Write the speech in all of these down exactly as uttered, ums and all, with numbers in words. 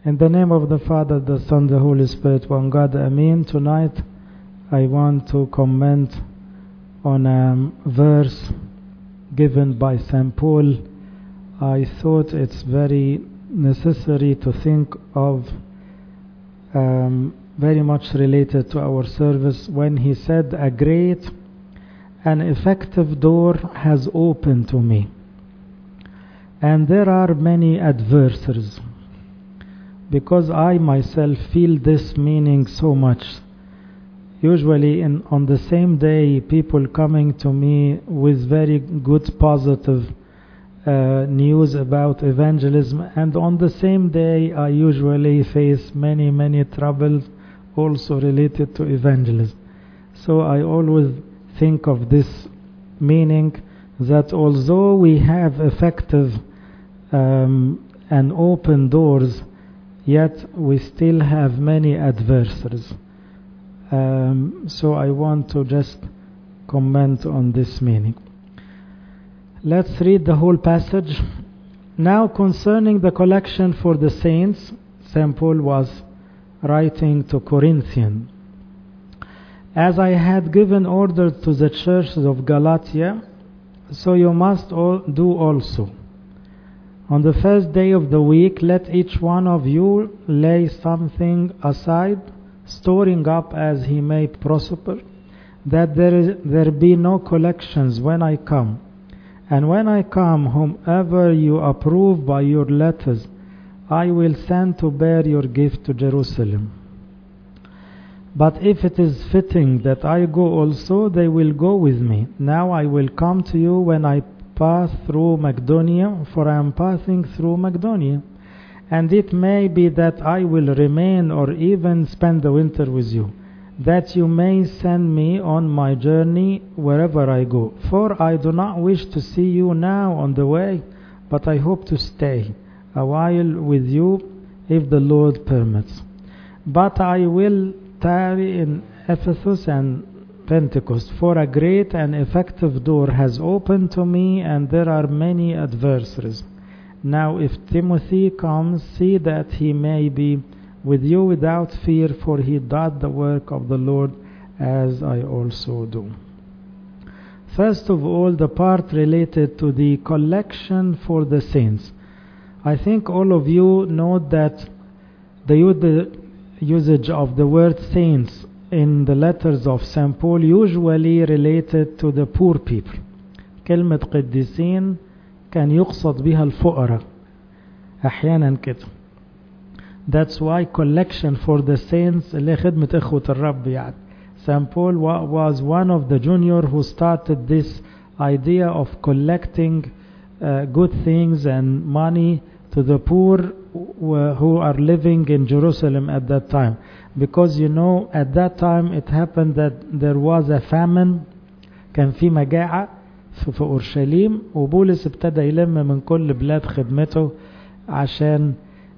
In the name of the Father, the Son, the Holy Spirit, one God, Amen. Tonight I want to comment on a verse given by Saint Paul. I thought it's very necessary to think of, um, very much related to our service, when he said, "A great and effective door has opened to me, and there are many adversaries." Because I myself feel this meaning so much. Usually in, on the same day, people coming to me with very good positive uh, news about evangelism, and on the same day I usually face many many troubles also related to evangelism. So I always think of this meaning, that although we have effective um, and open doors, yet we still have many adversaries. Um, so I want to just comment on this meaning. Let's read the whole passage. Now concerning the collection for the saints, Saint Paul was writing to Corinthians. As I had given order to the churches of Galatia, so you must all do also. On the first day of the week, let each one of you lay something aside, storing up as he may prosper, that there, is, there be no collections when I come. And when I come, whomever you approve by your letters, I will send to bear your gift to Jerusalem. But if it is fitting that I go also, they will go with me. Now I will come to you when I pass through Macedonia, for I am passing through Macedonia. And it may be that I will remain or even spend the winter with you, that you may send me on my journey wherever I go. For I do not wish to see you now on the way, but I hope to stay a while with you if the Lord permits. But I will tarry in Ephesus and Pentecost, for a great and effective door has opened to me, and there are many adversaries. Now if Timothy comes, see that he may be with you without fear, for he doth the work of the Lord, as I also do. First of all, the part related to the collection for the saints. I think all of you know that the usage of the word saints in the letters of Saint Paul usually related to the poor people. كلمة قديسين كان يقصد بها الفقراء أحيانا كده. That's why collection for the saints اللي خدمة إخوة الرب يعني. Saint Paul was one of the junior who started this idea of collecting uh, good things and money to the poor who are living in Jerusalem at that time. Because you know, at that time it happened that there was a famine, كان في مجاعة في أورشليم، وبولس ابتدى يلم من كل بلاد خدمته عشان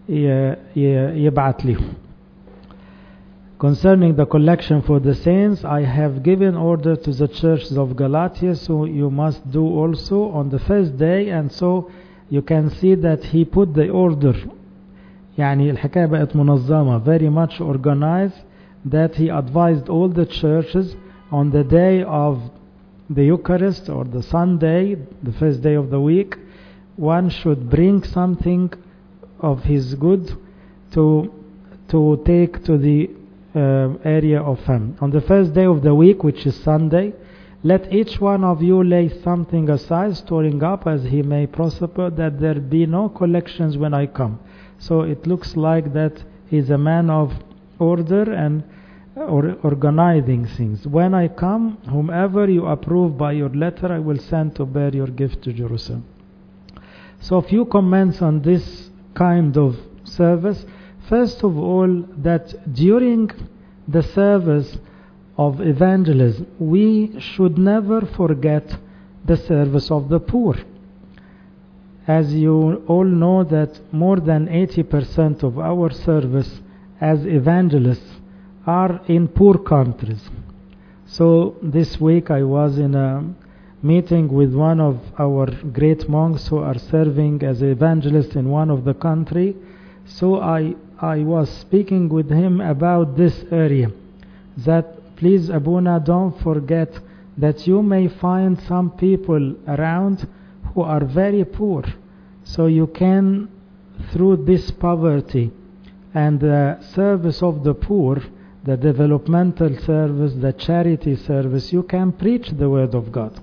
يبعت لهم. Concerning the collection for the saints, I have given order to the churches of Galatia, so you must do also on the first day. And so you can see that he put the order, يعني الحكاية بقت منظمة, very much organized, that he advised all the churches on the day of the Eucharist or the Sunday, the first day of the week, one should bring something of his good to to take to the uh, area of famine. On the first day of the week, which is Sunday, let each one of you lay something aside, storing up as he may prosper, that there be no collections when I come. So it looks like that he's a man of order and or organizing things. When I come, whomever you approve by your letter, I will send to bear your gift to Jerusalem. So a few comments on this kind of service. First of all, that during the service of evangelism, we should never forget the service of the poor. As you all know that more than eighty percent of our service as evangelists are in poor countries. So this week I was in a meeting with one of our great monks who are serving as evangelists in one of the country. So I I was speaking with him about this area, that please Abuna, don't forget that you may find some people around who are very poor, so you can, through this poverty and the service of the poor, the developmental service, the charity service, you can preach the word of God.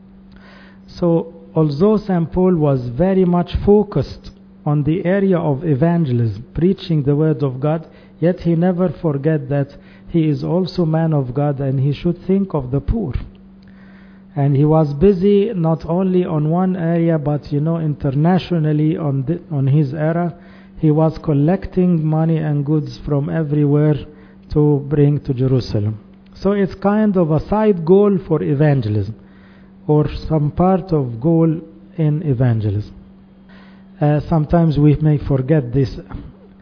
So although Saint Paul was very much focused on the area of evangelism, preaching the word of God, yet he never forget that he is also man of God and he should think of the poor. And he was busy not only on one area, but you know, internationally on the, on his era, he was collecting money and goods from everywhere to bring to Jerusalem. So it's kind of a side goal for evangelism, or some part of goal in evangelism. Uh, sometimes we may forget this. Uh,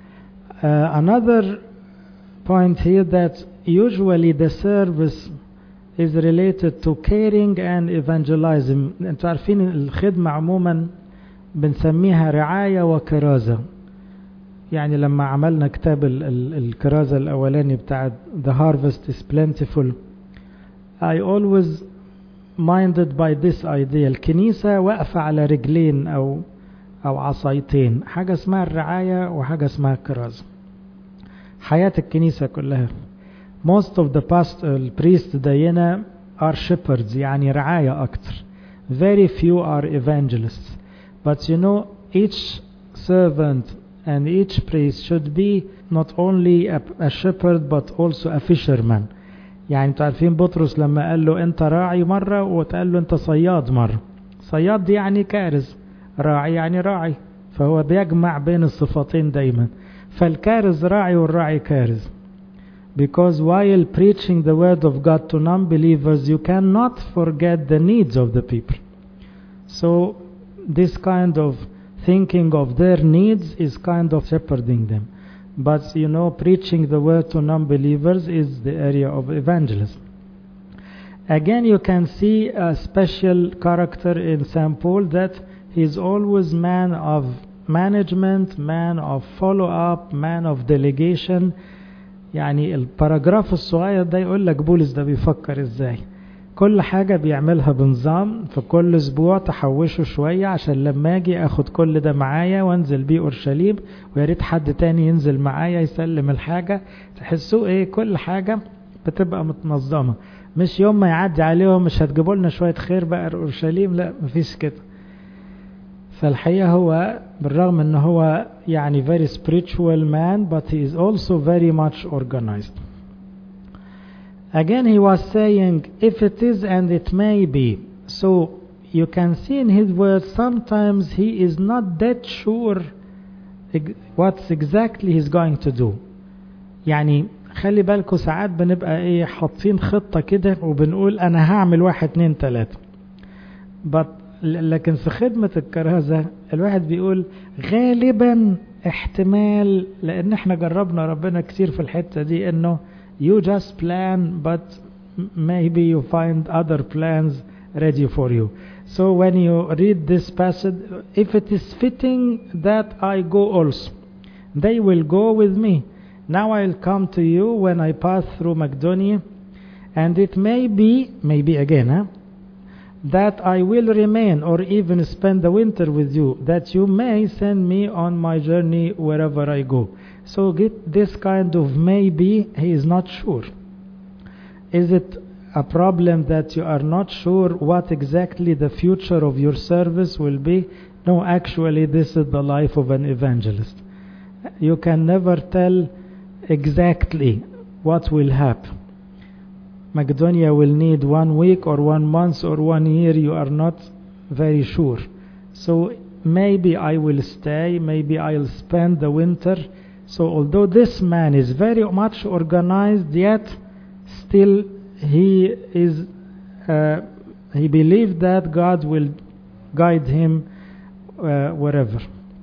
another point here, that usually the service is related to caring and evangelizing. انتوا عارفين الخدمة عموما بنسميها رعاية وكرازة. يعني لما عملنا كتاب الكرازة الأولاني بتاع The Harvest is Plentiful, I always minded by this idea. الكنيسة واقفة على رجلين أو أو عصايتين، حاجة اسمها الرعاية وحاجة اسمها الكرازة. حياة الكنيسة كلها. Most of the pastors, priests دينا are shepherds، يعني رعاية أكتر. Very few are evangelists. But you know, each servant and each priest should be not only a, a shepherd but also a fisherman. يعني تعرفين بطرس لما قال له أنت راعي مرة وتقال له أنت صياد مرة. صياد دي يعني كارز، راعي يعني راعي، فهو بيجمع بين الصفتين دايما. فالكارز راعي والراعي كارز. Because while preaching the word of God to non-believers, you cannot forget the needs of the people. So this kind of thinking of their needs is kind of shepherding them. But you know, preaching the word to non-believers is the area of evangelism. Again, you can see a special character in Saint Paul, that he is always man of management, man of follow-up, man of delegation. يعني الباراجراف الصغير ده يقول لك بولس ده بيفكر ازاي. كل حاجة بيعملها بنظام، في كل اسبوع تحوشه شوية عشان لما اجي اخد كل ده معايا وانزل بيه اورشليم، وياريت حد تاني ينزل معايا يسلم الحاجة. تحسوا ايه، كل حاجة بتبقى متنظمة، مش يوم ما يعدي عليهم مش هتجيبوا لنا شوية خير بقى اورشليم، لا مفيش كده. فالحقيقة هو بالرغم انه هو يعني very spiritual man, but he is also very much organized. Again, he was saying, if it is and it may be. So you can see in his words, sometimes he is not that sure what exactly he's going to do. يعني خلي بالكوا ساعات بنبقى ايه حاطين خطة كده وبنقول انا هعمل واحد اتنين تلاتة. But لكن في خدمة الكرازة الواحد بيقول غالبا احتمال، لان احنا جربنا ربنا كتير في الحتة دي، انه you just plan but maybe you find other plans ready for you. So when you read this passage, if it is fitting that I go also, they will go with me. Now I'll come to you when I pass through Macedonia, and it may be, maybe again, huh? that I will remain or even spend the winter with you, that you may send me on my journey wherever I go. So get this kind of maybe, he is not sure. Is it a problem that you are not sure what exactly the future of your service will be? No, actually this is the life of an evangelist. You can never tell exactly what will happen. Macedonia will need one week or one month or one year, you are not very sure. So maybe I will stay, maybe I'll spend the winter. So although this man is very much organized, yet still he is uh, he believed that God will guide him uh, wherever.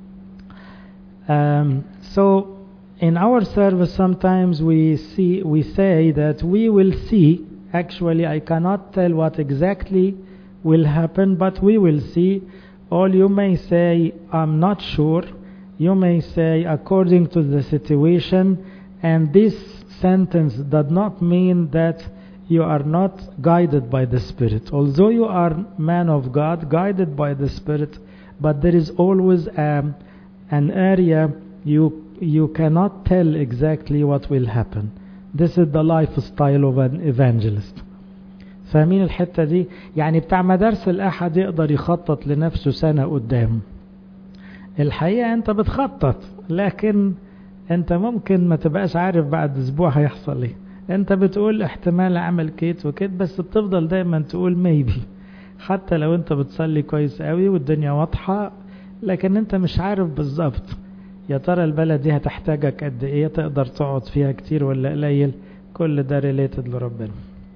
Um, so in our service sometimes we see we say that we will see. Actually I cannot tell what exactly will happen, but we will see. Or you may say I'm not sure, you may say according to the situation, and this sentence does not mean that you are not guided by the Spirit. Although you are man of God, guided by the Spirit, but there is always um, an area you you cannot tell exactly what will happen. This is the lifestyle of an evangelist. فاهمين الحتة دي؟ يعني بتاع مدارس الأحد يقدر يخطط لنفسه سنة قدام. الحقيقة أنت بتخطط، لكن أنت ممكن ما تبقاش عارف بعد أسبوع هيحصل إيه. أنت بتقول احتمال أعمل كيت وكيت، بس بتفضل دايما تقول ميبي، حتى لو أنت بتصلي كويس قوي والدنيا واضحة، لكن أنت مش عارف بالظبط يا ترى البلد دي هتحتاجك قد إيه، تقدر تقعد فيها كتير ولا قليل. كل ده related لربنا.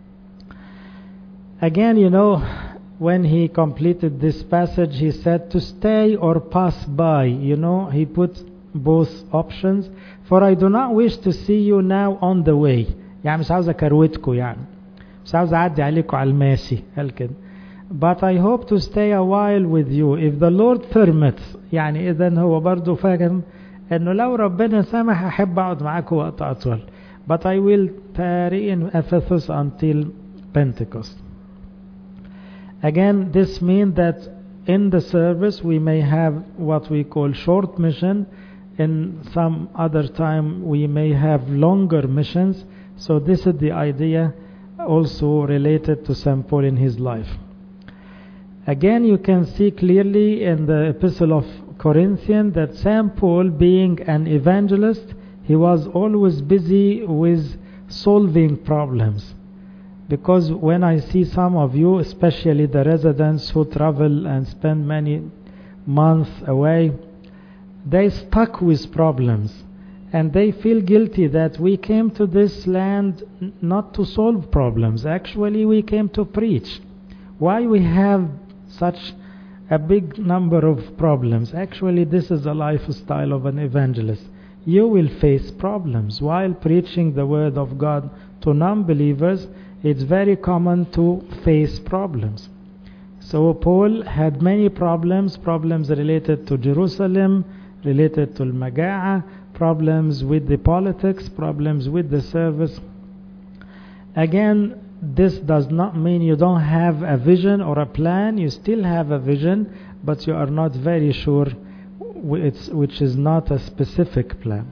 Again, you know, when he completed this passage, he said to stay or pass by. You know, he put both options. For I do not wish to see you now on the way. يعني مش عاوز أكروتكم، يعني مش عاوز أعدي عليكم على الماشي، قال كده. But I hope to stay a while with you if the Lord permits. يعني إذن هو برضو فاهم إنه لو ربنا سمح أحب أقعد معاكم وقت أطول. But I will tarry in Ephesus until Pentecost. Again, this means that in the service we may have what we call short mission. In some other time we may have longer missions. So this is the idea also related to Saint Paul in his life. Again, you can see clearly in the Epistle of Corinthians that Saint Paul, being an evangelist, he was always busy with solving problems. Because when I see some of you, especially the residents who travel and spend many months away, they stuck with problems. And they feel guilty that we came to this land not to solve problems. Actually, we came to preach. Why we have such a big number of problems? Actually, this is the lifestyle of an evangelist. You will face problems. While preaching the word of God to non-believers, it's very common to face problems. So Paul had many problems, problems related to Jerusalem, related to Al-Maga'a, problems with the politics, problems with the service. Again, this does not mean you don't have a vision or a plan. You still have a vision, but you are not very sure, which is not a specific plan.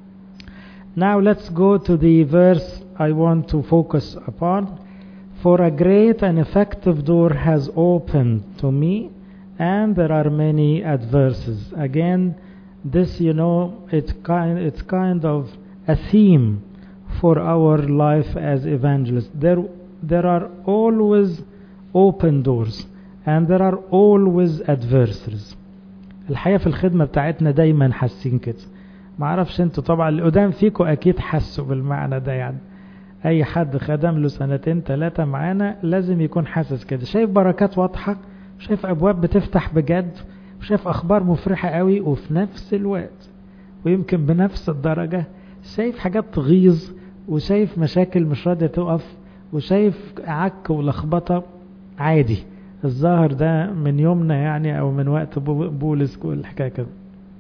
Now let's go to the verse I want to focus upon. For a great and effective door has opened to me, and there are many adversaries. Again, this, you know, it's kind, it's kind of a theme for our life as evangelists. There, there are always open doors, and there are always adversaries. الحقيقة في الخدمة بتاعتنا دايما حاسين كده. ما اعرفش انتوا طبعا اللي قدام فيكم اكيد حسوا بالمعنى ده. يعني اي حد خدم له سنتين ثلاثة معانا لازم يكون حاسس كده. شايف بركات واضحة، شايف ابواب بتفتح بجد، وشايف اخبار مفرحة قوي، وفي نفس الوقت ويمكن بنفس الدرجة شايف حاجات تغيظ، وشايف مشاكل مش راضية تقف، وشايف عك ولخبطة عادي. الظاهر ده من يومنا يعني او من وقت بولس كل حكاية كده.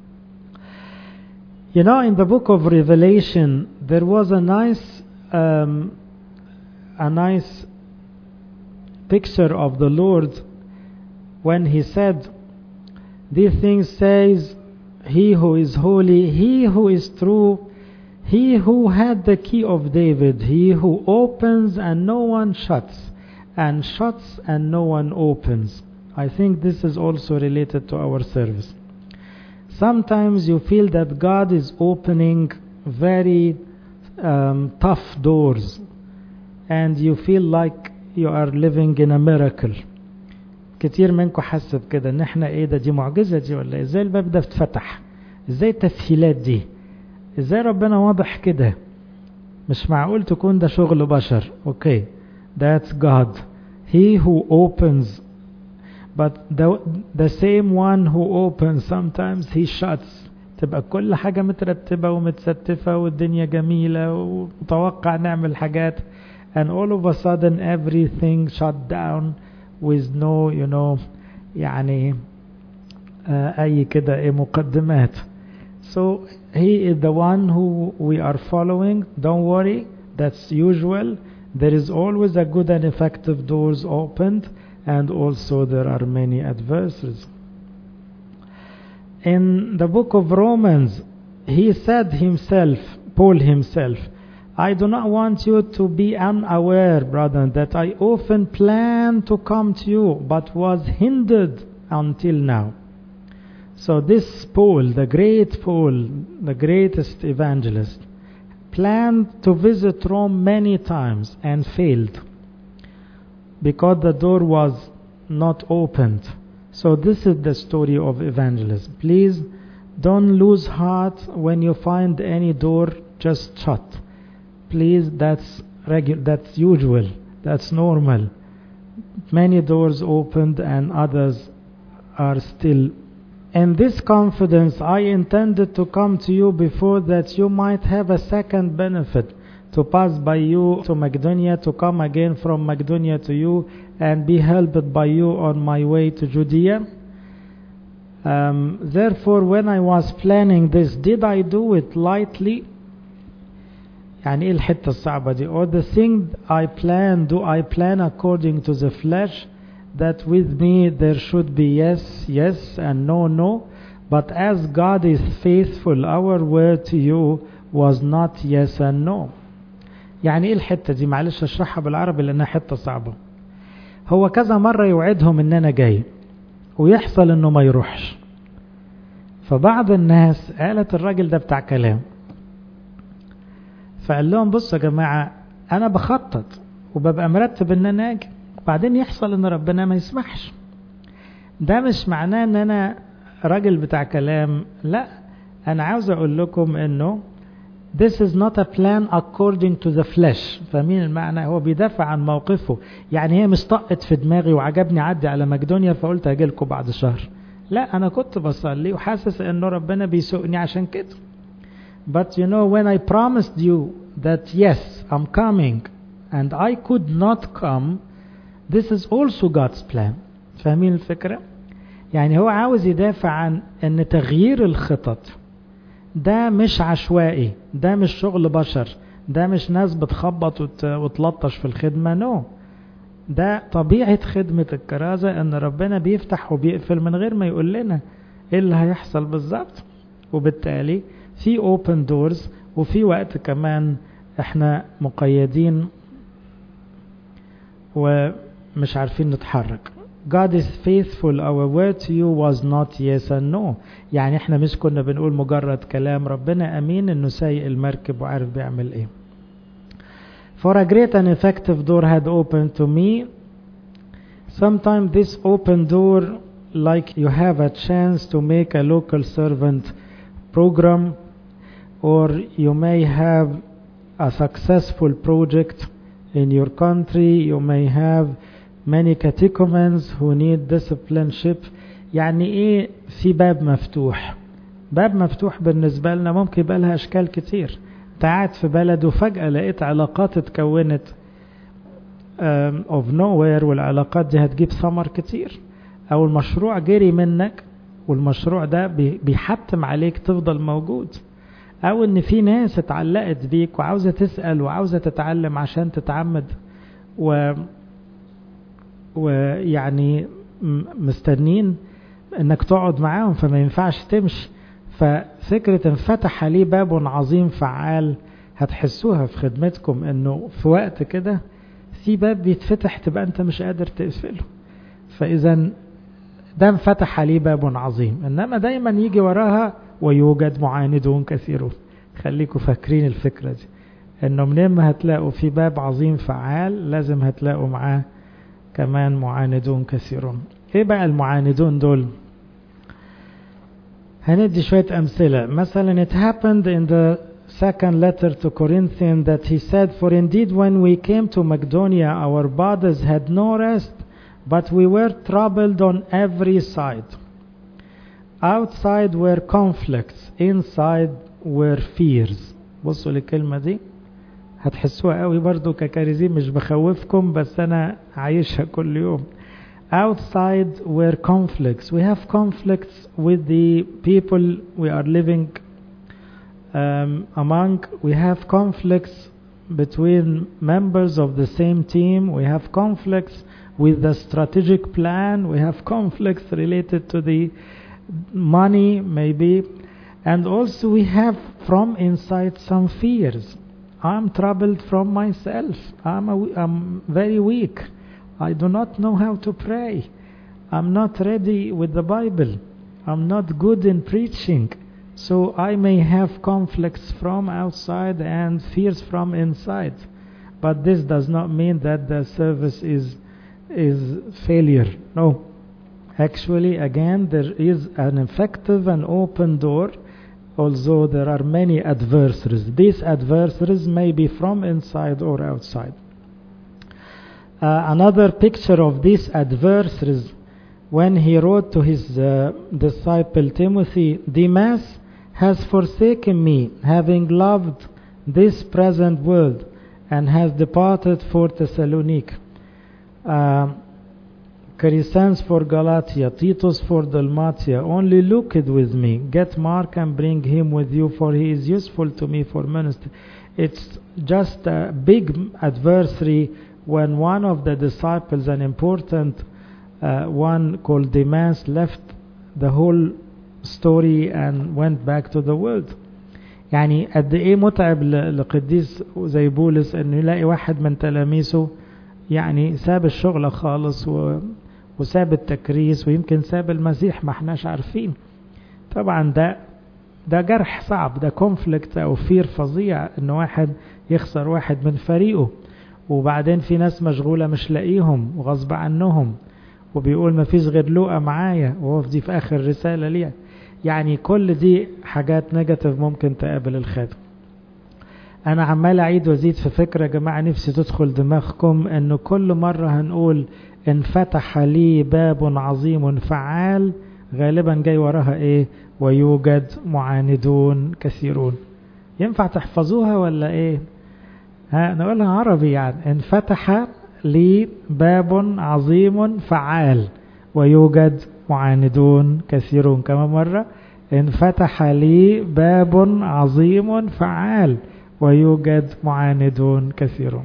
You know, in the book of Revelation, there was a nice, um, a nice picture of the Lord when he said, these things says, he who is holy, he who is true, he who had the key of David, he who opens and no one shuts, and shuts and no one opens. I think this is also related to our service. Sometimes you feel that God is opening very um, tough doors, and you feel like you are living in a miracle. كتير منكم حس بكده ان احنا ايه ده، دي معجزة دي ولا ازاي الباب ده اتفتح، ازاي التسهيلات دي، ازاي ربنا واضح كده، مش معقول تكون ده شغل بشر. اوكي, that's God. He who opens, but the, the same one who opens sometimes he shuts. تبقى كل حاجة مترتبة ومتستفة والدنيا جميلة ومتوقع نعمل حاجات, and all of a sudden everything shut down with no, you know, يعني uh, أي كده إيه مقدمات. So he is the one who we are following. Don't worry, that's usual. There is always a good and effective doors opened, and also there are many adversaries. In the book of Romans, he said himself, Paul himself, I do not want you to be unaware, brethren, that I often planned to come to you, but was hindered until now. So this Paul, the great Paul, the greatest evangelist, planned to visit Rome many times and failed because the door was not opened. So this is the story of evangelism. Please don't lose heart when you find any door just shut. Please, that's regu- that's usual, that's normal. Many doors opened and others are still. In this confidence, I intended to come to you before, that you might have a second benefit, to pass by you to Macedonia, to come again from Macedonia to you, and be helped by you on my way to Judea. Um, therefore, when I was planning this, did I do it lightly? يعني إيه الحتة الصعبة دي? Or the thing I plan, do I plan according to the flesh? That with me there should be yes, yes, and no, no. But as God is faithful, our word to you was not yes and no. يعني ايه الحتة دي؟ معلش اشرحها بالعربي لانها حتة صعبة. هو كذا مرة يوعدهم ان انا جاي ويحصل انه ما يروحش. فبعض الناس قالت الراجل ده بتاع كلام. فقال لهم بصوا يا جماعة، انا بخطط وببقى مرتب ان انا اجي، بعدين يحصل ان ربنا ما يسمحش. ده مش معناه ان انا راجل بتاع كلام، لا، انا عاوز اقول لكم انه this is not a plan according to the flesh. فاهمين المعنى؟ هو بيدافع عن موقفه. يعني هي مش طقت في دماغي وعجبني عدي على مقدونيا فقلت هاجي لكم بعد شهر. لا، انا كنت بصلي وحاسس انه ربنا بيسوقني عشان كده. But you know, when I promised you that yes, I'm coming and I could not come, this is also God's plan. فاهمين الفكرة؟ يعني هو عاوز يدافع عن ان تغيير الخطط ده مش عشوائي، ده مش شغل بشر، ده مش ناس بتخبط وت... وتلطش في الخدمة. نو no. ده طبيعة خدمة الكرازة، ان ربنا بيفتح وبيقفل من غير ما يقول لنا ايه اللي هيحصل بالظبط. وبالتالي في open doors وفي وقت كمان احنا مقيدين ومش عارفين نتحرك. God is faithful, our word to you was not yes and no. يعني احنا مش كنا بنقول مجرد كلام، ربنا امين انه سايق المركب وعارف بيعمل ايه. For a great and effective door had opened to me. Sometimes this open door, like you have a chance to make a local servant program, or you may have a successful project in your country, you may have many catechumens who need discipleship. يعني ايه في باب مفتوح؟ باب مفتوح بالنسبة لنا ممكن يبقى لها اشكال كتير. انت قاعد في بلد وفجأة لقيت علاقات اتكونت um, of nowhere، والعلاقات دي هتجيب ثمر كتير. او المشروع جري منك والمشروع ده بيحتم عليك تفضل موجود. او ان في ناس اتعلقت بيك وعاوزة تسأل وعاوزة تتعلم عشان تتعمد، و ويعني مستنين انك تقعد معاهم فما ينفعش تمشي. ففكرة انفتح لي باب عظيم فعال هتحسوها في خدمتكم، انه في وقت كده في باب بيتفتح تبقى انت مش قادر تقفله. فاذا ده انفتح لي باب عظيم، انما دايما يجي وراها ويوجد معاندون كثيرون. خليكم فاكرين الفكرة دي، انه منين ما هتلاقوا في باب عظيم فعال لازم هتلاقوا معاه كمان معاندون كثيرون. ايه بقى المعاندون دول؟ هندي شوية امثلة. مثلا it happened in the second letter to Corinthians that he said, for indeed when we came to Macedonia our bodies had no rest, but we were troubled on every side. Outside were conflicts, inside were fears. بصوا للكلمة دي هتحسوها قوي برضو ككاريزين، مش بخوفكم بس انا عايشها كل يوم. Outside were conflicts. We have conflicts with the people we are living um, among, we have conflicts between members of the same team, we have conflicts with the strategic plan, we have conflicts related to the money maybe, and also we have from inside some fears. I'm troubled from myself. I'm, a, I'm very weak. I do not know how to pray. I'm not ready with the Bible. I'm not good in preaching. So I may have conflicts from outside and fears from inside. But this does not mean that the service is, is failure. No. Actually, again, there is an effective and open door, although there are many adversaries. These adversaries may be from inside or outside. Uh, another picture of these adversaries, when he wrote to his uh, disciple Timothy, Demas has forsaken me, having loved this present world, and has departed for Thessaloniki. Uh, Crescens for Galatia, Titus for Dalmatia. Only look it with me. Get Mark and bring him with you, for he is useful to me for ministry. It's just a big adversary when one of the disciples, an important uh, one called Demas, left the whole story and went back to the world. يعني قد ايه متعب لقديس زي بولس انه يلاقي واحد من تلاميذه يعني ساب الشغل خالص و وساب التكريس ويمكن ساب المسيح، ما احناش عارفين. طبعا ده ده جرح صعب، ده كونفليكت او فير فظيع ان واحد يخسر واحد من فريقه، وبعدين في ناس مشغولة مش لاقيهم وغصب عنهم، وبيقول ما فيش غير لوقا معايا، وهو في دي في اخر رسالة ليه. يعني كل دي حاجات نيجاتيف ممكن تقابل الخادم. انا عمال اعيد وازيد في فكرة يا جماعة نفسي تدخل دماغكم، انه كل مرة هنقول انفتح لي باب عظيم فعال، غالبا جاي وراها ايه؟ ويوجد معاندون كثيرون. ينفع تحفظوها ولا ايه؟ ها نقولها عربي يعني، انفتح لي باب عظيم فعال ويوجد معاندون كثيرون. كما مرة، انفتح لي باب عظيم فعال ويوجد معاندون كثيرون.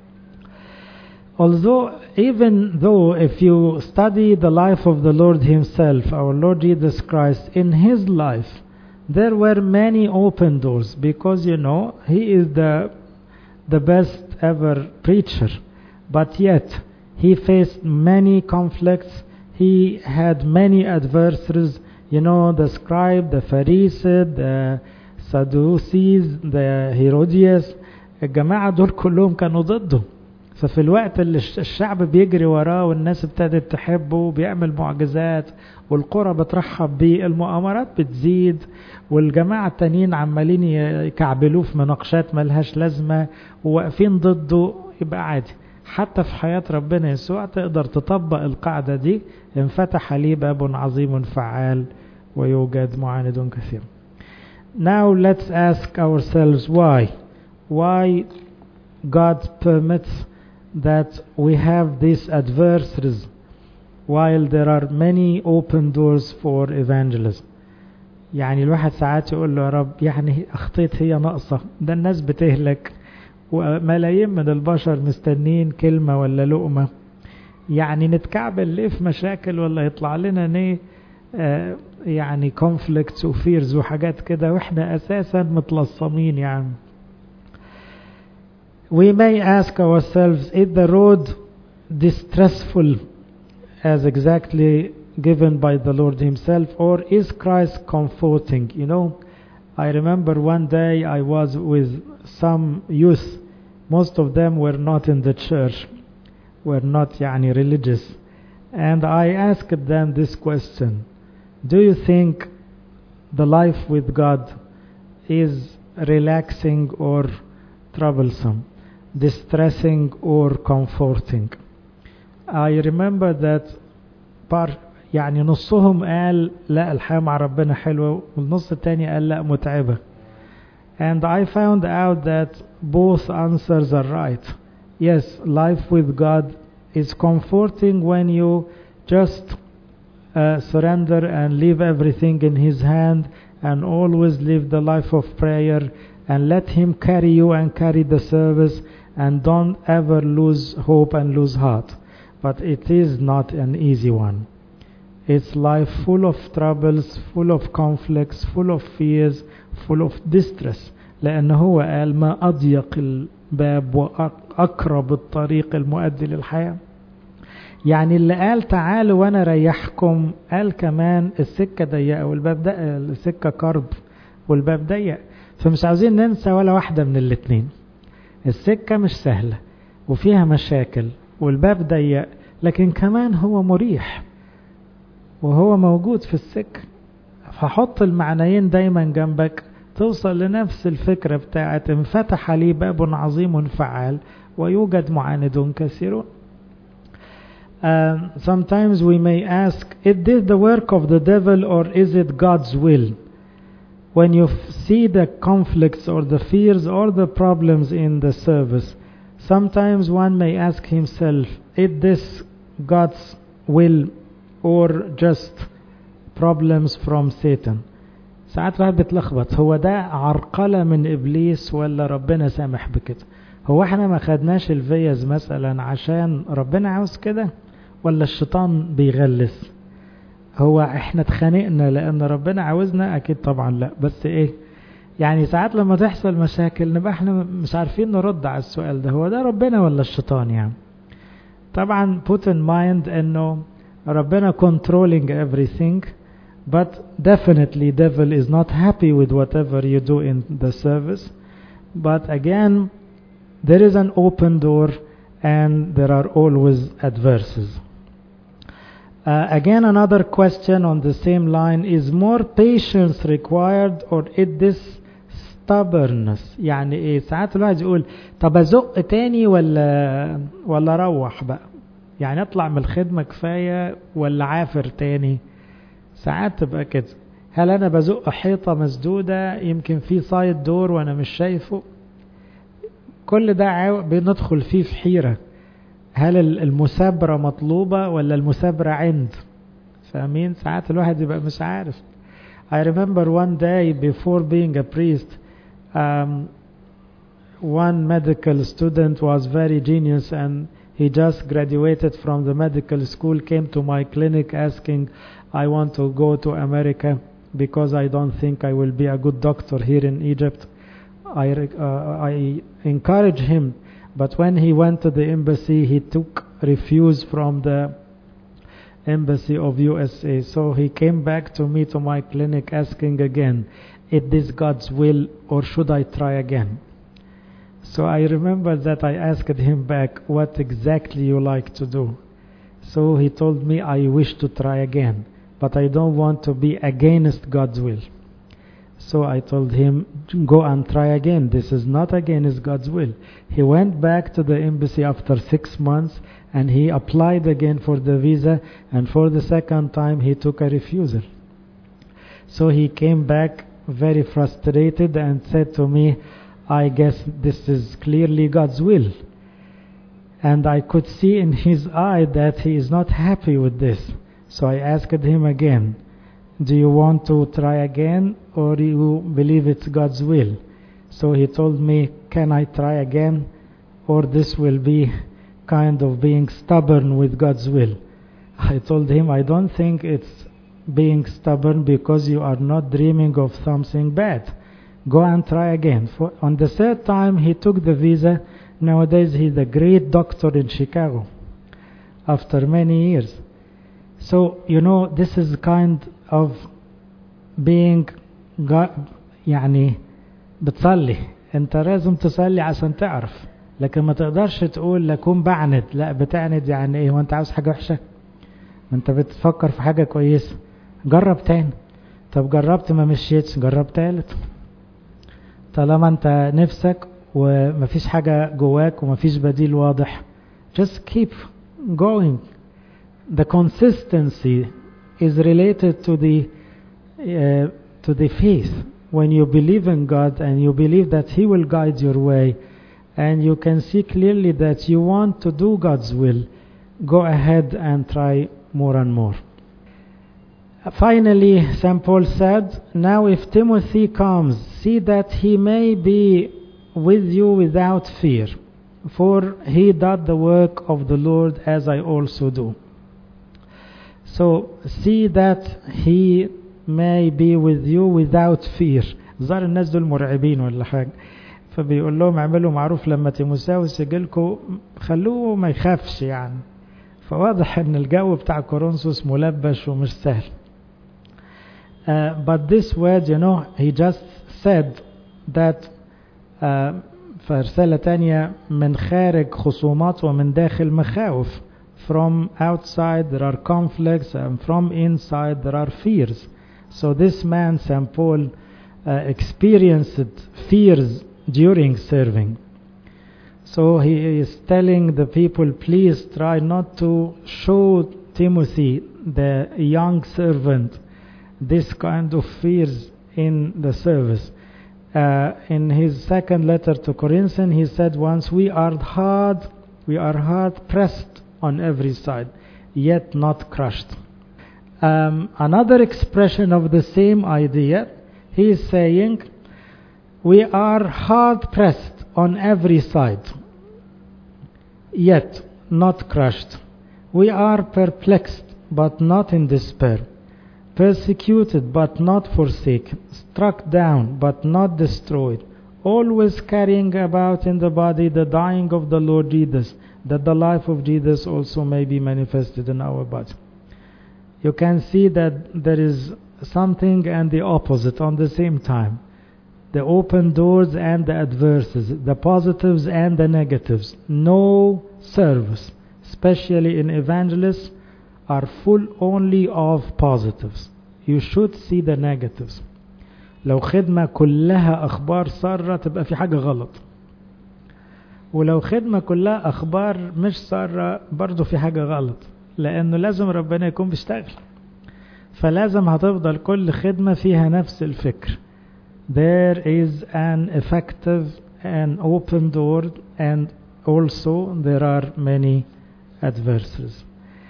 Although, even though if you study the life of the Lord himself, our Lord Jesus Christ, in his life, there were many open doors, because you know, he is the, the best ever preacher. But yet, he faced many conflicts, he had many adversaries, you know, the scribe, the Pharisee, the Sadducees, the Herodias, الجماعة دول كلهم كانوا ضده. ففي الوقت اللي الشعب بيجري وراه والناس ابتدت تحبه وبيعمل معجزات والقرى بترحب بيه، المؤامرات بتزيد والجماعة التانيين عمالين يكعبلوه في مناقشات ملهاش لازمة وواقفين ضده، يبقى عادي. حتى في حياة ربنا يسوع تقدر تطبق القاعدة دي، انفتح لي باب عظيم فعال ويوجد معاند كثير. Now let's ask ourselves why. Why God permits that we have these adversaries while there are many open doors for evangelism. يعني الواحد ساعات يقول له يا رب يعني أخطيت هي ناقصة، ده الناس بتهلك وملايين من البشر مستنين كلمة ولا لقمة، يعني نتكعبل ليه في مشاكل ولا يطلع لنا نيه آه يعني conflicts وفيرز وحاجات كده واحنا أساسا متلصمين. يعني we may ask ourselves, is the road distressful as exactly given by the Lord himself, or is Christ comforting? You know, I remember one day I was with some youth, most of them were not in the church, were not yani religious, and I asked them this question: do you think the life with God is relaxing or troublesome, distressing or comforting? I remember that par يعني نصهم قال لا الحياة مع ربنا حلوة، والنص التاني قال لا متعبة. And I found out that both answers are right. Yes, life with God is comforting when you just uh, surrender and leave everything in his hand and always live the life of prayer and let Him carry you and carry the service, and don't ever lose hope and lose heart. But it is not an easy one. It's life full of troubles, full of conflicts, full of fears, full of distress. لأنه هو قال ما أضيق الباب وأقرب الطريق المؤدي للحياة. يعني اللي قال تعالوا وانا ريحكم قال كمان السكة ضيقة والباب ضيق، السكة كرب والباب ضيق. فمش عاوزين ننسى ولا واحدة من الاتنين. السكة مش سهلة وفيها مشاكل والباب ضيق، لكن كمان هو مريح وهو موجود في السكة. فحط المعنيين دايما جنبك توصل لنفس الفكرة بتاعت انفتح لي باب عظيم فعال ويوجد معاندون كثيرون. Um, sometimes we may ask, is this the work of the devil or is it God's will? When you see the conflicts or the fears or the problems in the service, sometimes one may ask himself, is this God's will or just problems from Satan? ساعات الواحد بتلخبط، هو ده عرقلة من إبليس ولا ربنا سامح بكده؟ هو احنا ما خدناش الفيز مثلا عشان ربنا عاوز كده ولا الشيطان بيغلس؟ هو احنا اتخانقنا لان ربنا عاوزنا؟ اكيد طبعا لا. بس ايه يعني ساعات لما تحصل مشاكل نبقى احنا مش عارفين نرد على السؤال ده، هو ده ربنا ولا الشيطان؟ يعني طبعا put in mind انه ربنا controlling everything, but definitely devil is not happy with whatever you do in the service. But again, there is an open door and there are always adversaries. Uh, again, another question on the same line, is more patience required or is this stubbornness? يعني ايه؟ ساعات الواحد يقول طب ازق تاني ولا ولا روح بقى، يعني اطلع من الخدمة كفاية ولا عافر تاني؟ ساعات تبقى كده. هل انا بزق حيطة مسدودة يمكن في سايد دور وانا مش شايفه؟ كل ده بندخل فيه في حيرة. هل المثابرة مطلوبة ولا المثابرة عند؟ فاهمين؟ ساعات الواحد يبقى مش عارف. I remember one day before being a priest, um, one medical student was very genius and he just graduated from the medical school, came to my clinic asking, I want to go to America because I don't think I will be a good doctor here in Egypt. I, uh, I encourage him, but when he went to the embassy, he took refuse from the embassy of U S A. So he came back to me, to my clinic, asking again, is this God's will or should I try again? So I remember that I asked him back, what exactly you like to do? So he told me, I wish to try again, but I don't want to be against God's will. So I told him, go and try again. This is not against God's will. He went back to the embassy after six months and he applied again for the visa, and for the second time he took a refusal. So he came back very frustrated and said to me, I guess this is clearly God's will. And I could see in his eye that he is not happy with this. So I asked him again, do you want to try again or do you believe it's God's will? So he told me, can I try again, or this will be kind of being stubborn with God's will? I told him, I don't think it's being stubborn because you are not dreaming of something bad. Go and try again. For, on the third time he took the visa. Nowadays he's a great doctor in Chicago after many years. So, you know, this is kind of being God, يعني بتصلي. انت لازم تصلي عشان تعرف، لكن ما تقدرش تقول لكون بعند. لا، بتعند يعني ايه؟ وانت عاوز حاجة وحشة؟ ما انت بتفكر في حاجة كويسة. جرب تاني. طب جربت ما مشيتش، جرب تالت. طالما انت نفسك ومفيش حاجة جواك ومفيش بديل واضح, just keep going. The consistency is related to the uh, to the faith. When you believe in God and you believe that He will guide your way, and you can see clearly that you want to do God's will, go ahead and try more and more. Finally, Saint Paul said, now if Timothy comes, see that he may be with you without fear, for he doth the work of the Lord as I also do. So, see that he may be with you without fear. ظهر الناس دول مرعبين ولا حاجة، فبيقول لهم اعملوا معروف لما تيموثاوس يجيلكوا خلوه ما يخافش يعني. فواضح ان الجو بتاع كورنثوس ملبش ومش سهل. Uh, but this word, you know, he just said that uh, في رسالة تانية من خارج خصومات ومن داخل مخاوف. From outside there are conflicts and from inside there are fears. So this man, Saint Paul, uh, experienced fears during serving. So he is telling the people, please try not to show Timothy, the young servant, this kind of fears in the service. Uh, in his second letter to Corinthians, he said once, we are hard, we are hard pressed on every side, yet not crushed. Um, another expression of the same idea, he is saying, we are hard pressed on every side, yet not crushed. We are perplexed, but not in despair. Persecuted, but not forsaken. Struck down, but not destroyed. Always carrying about in the body the dying of the Lord Jesus, that the life of Jesus also may be manifested in our body. You can see that there is something and the opposite on the same time. The open doors and the adverses, the positives and the negatives. No service, especially in evangelists, are full only of positives. You should see the negatives. لو خدمة كلها أخبار سارة تبقى في حاجة غلط، ولو خدمة كلها أخبار مش سارة برضو في حاجة غلط، لأنه لازم ربنا يكون بيشتغل. فلازم هتفضل كل خدمة فيها نفس الفكر. There is an effective and open door, and also there are many adversaries.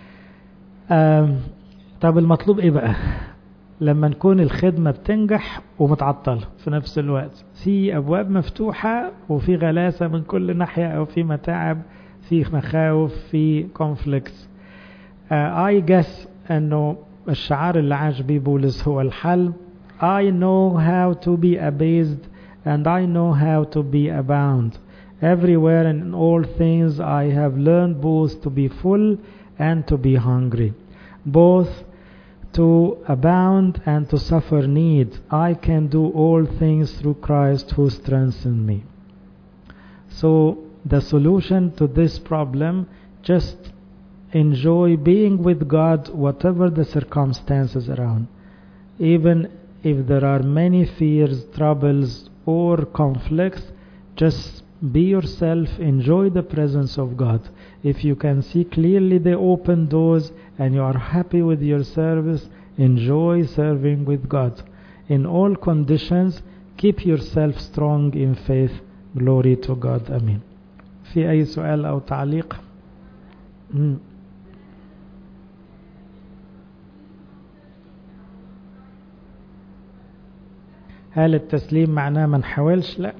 Um, طب المطلوب ايه بقى لما نكون الخدمة بتنجح ومتعطلة في نفس الوقت؟ في ابواب مفتوحة وفي غلاسة من كل ناحية، او في متاعب، في مخاوف، في conflicts. uh, I guess انه الشعار اللي عاش بيه بولس هو الحل. I know how to be abased and I know how to be abound. Everywhere and in all things I have learned both to be full and to be hungry, both to abound and to suffer need. I can do all things through Christ who strengthens me. So the solution to this problem, just enjoy being with God whatever the circumstances around. Even if there are many fears, troubles or conflicts, just be yourself, enjoy the presence of God. If you can see clearly the open doors and you are happy with your service, enjoy serving with God. In all conditions, keep yourself strong in faith. Glory to God. Amen. في أي سؤال أو تعليق؟ مم. هل التسليم معناه ما نحاولش؟ لا.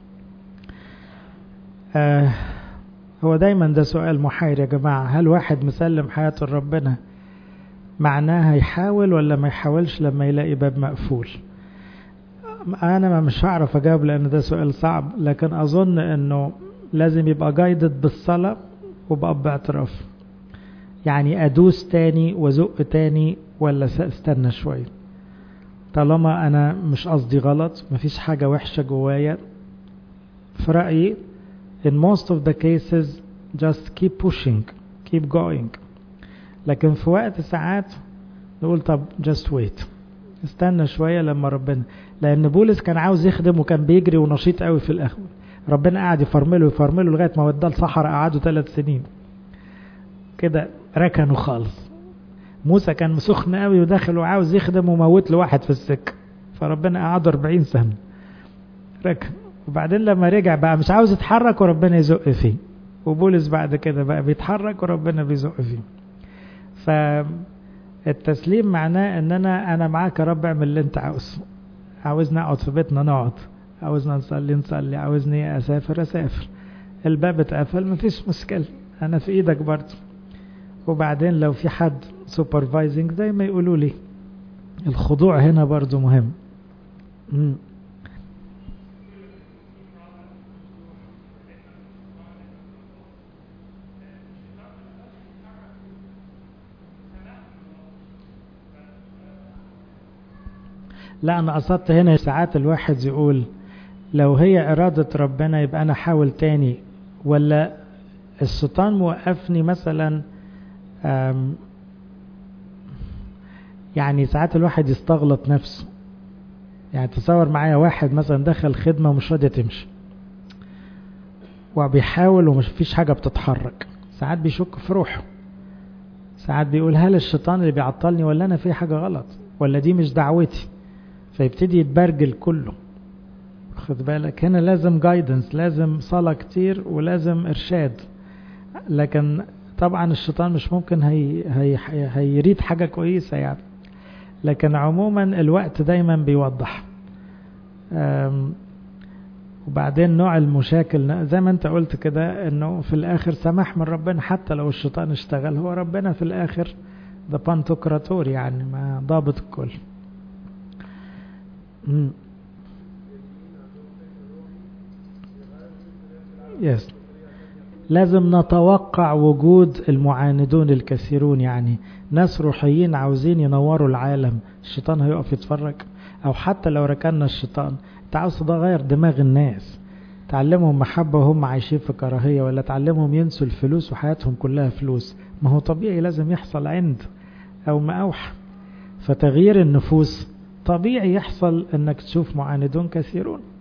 آه هو دايما ده سؤال محير يا جماعة. هل واحد مسلم حياته لربنا معناه يحاول ولا ما يحاولش لما يلاقي باب مقفول؟ أنا ما مش هعرف أجاوب لأن ده سؤال صعب، لكن أظن أنه لازم يبقى جايدد بالصلاة وبقى باعتراف. يعني أدوس تاني وزق تاني ولا استنى شوية؟ طالما أنا مش قصدي غلط، مفيش حاجة وحشة جوايا، في رأيي in most of the cases just keep pushing, keep going. لكن في وقت ساعات نقول طب just wait، استنى شوية لما ربنا، لأن بولس كان عاوز يخدم وكان بيجري ونشيط قوي في الأخر، ربنا قاعد يفرمله يفرمله لغاية ما وداه الصحراء، قعدوا ثلاث سنين كده ركنوا خالص. موسى كان مسخن قوي وداخل وعاوز يخدم وموت له واحد في السكة، فربنا قعد أربعين سنة ركن، وبعدين لما رجع بقى مش عاوز يتحرك وربنا يزق فيه، وبولس بعد كده بقى بيتحرك وربنا بيزق فيه. التسليم معناه ان انا انا معاك يا رب، اعمل اللي انت عاوزه. عاوزني اقعد في بيتنا نقعد، عاوزنا نصلي نصلي، عاوزني اسافر اسافر. الباب اتقفل مفيش مشكلة، انا في ايدك برضه. وبعدين لو في حد سوبرفايزنج زي ما يقولوا لي، الخضوع هنا برضه مهم. مم. لا انا قصدت هنا ساعات الواحد يقول لو هي ارادة ربنا يبقى انا حاول تاني، ولا الشيطان موقفني مثلا. يعني ساعات الواحد يستغلط نفسه. يعني تصور معايا واحد مثلا دخل خدمة ومش راضية تمشي، وبيحاول ومش فيش حاجة بتتحرك، ساعات بيشك في روحه، ساعات بيقول هل الشيطان اللي بيعطلني، ولا انا في حاجة غلط، ولا دي مش دعوتي، فيبتدي يتبرجل كله. خد بالك هنا لازم جايدنس، لازم صلاة كتير ولازم ارشاد. لكن طبعا الشيطان مش ممكن هي هي هيريد حاجة كويسة يعني. لكن عموما الوقت دايما بيوضح. وبعدين نوع المشاكل زي ما انت قلت كده، انه في الاخر سماح من ربنا، حتى لو الشيطان اشتغل هو ربنا في الاخر ده بانتوكراتور، يعني ما ضابط الكل. مم. يس. لازم نتوقع وجود المعاندون الكثيرون، يعني ناس روحيين عاوزين ينوروا العالم. الشيطان هيقف يتفرج؟ او حتى لو ركننا الشيطان، انت عاوز تغير دماغ الناس، تعلمهم محبة وهم عايشين في كراهية، ولا تعلمهم ينسوا الفلوس وحياتهم كلها فلوس؟ ما هو طبيعي لازم يحصل عند او مأوح. فتغيير النفوس طبيعي يحصل انك تشوف معاندون كثيرون.